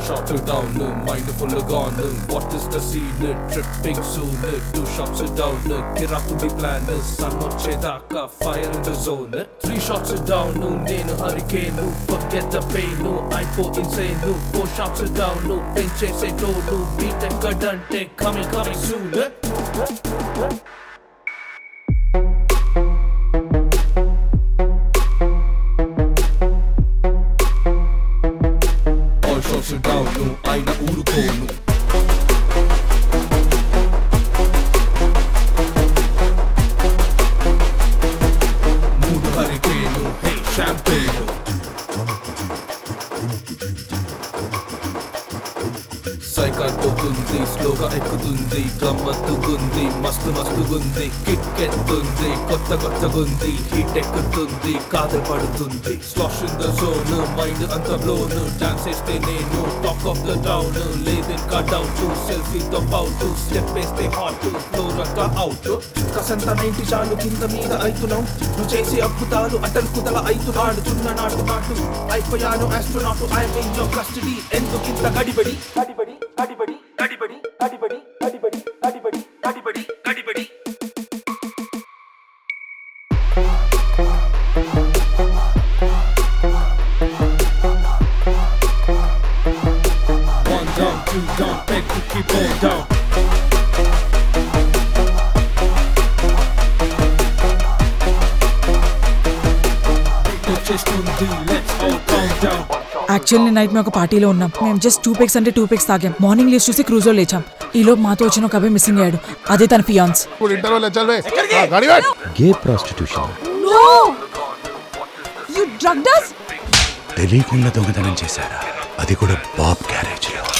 shot down, mind full gone. What is the scene? Tripping soon. 2 shots down, Kirak to be planned. Sun chedaka, fire in the zone. 3 shots down, nenu hurricane. Forget the pain, I go insane. 4 shots down, pinch say no, beat and kadante, coming soon. All shots down, aina urukonu. Mood hurricane, hey champagne. సైకాతోగుంది స్లోగా ఎక్కుతుంది గమ్మత్తుగుంది మస్తుగుంది kick ఎత్తుంది కొత్తగుంది heat ఎక్కుతుంది కాదల్ పడుతుంది slash in the zone mind అంత blown dance చేస్తే నేను talk of the town లేదు cut out సెల్ఫీతో పౌట్ స్టెప్ వేస్తే హాట్ ఫ్లోర్ అంతా అవుట్ కసంత 90 చాలు కింద మీద అవుతున్నాం నువ్వు చేసే అద్భుతాలు అటల్ కుదల అవుతున్నాడు చున్న నాటు అయిపోయాను astronaut I'm in your custody ఎందుకింత గడిబడి One down, 2 down, beg to keep on down. Let's all calm down. Actually night మేము ఒక పార్టీలో ఉన్నాం. మేము జస్ట్ 2 పెగ్స్ అంటే 2 పెగ్స్ తాగాం. మార్నింగ్ లీవ్స్ చూసి క్రూజో లేచాం. ఈలోపు మాతో వచ్చిన ఒక అబ్బాయి మిస్సింగ్ అయ్యాడు. అదే తన fiance. Gay prostitution. No you drugged us. తెలియకుండా దొంగతనం చేశారా? అది కూడా బాబ్ గ్యారేజ్ లో.